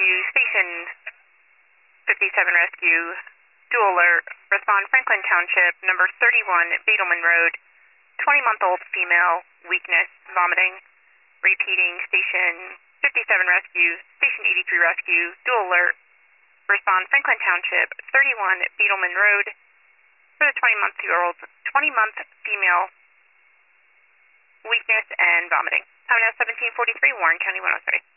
Rescue, Station 57 Rescue, dual alert, respond Franklin Township, number 31, Beetleman Road, 20-month-old female, weakness, vomiting, repeating, Station 57 Rescue, Station 83 Rescue, dual alert, respond Franklin Township, 31, Beetleman Road, for the 20-month female, weakness and vomiting. Time now 17:43, Warren County 103.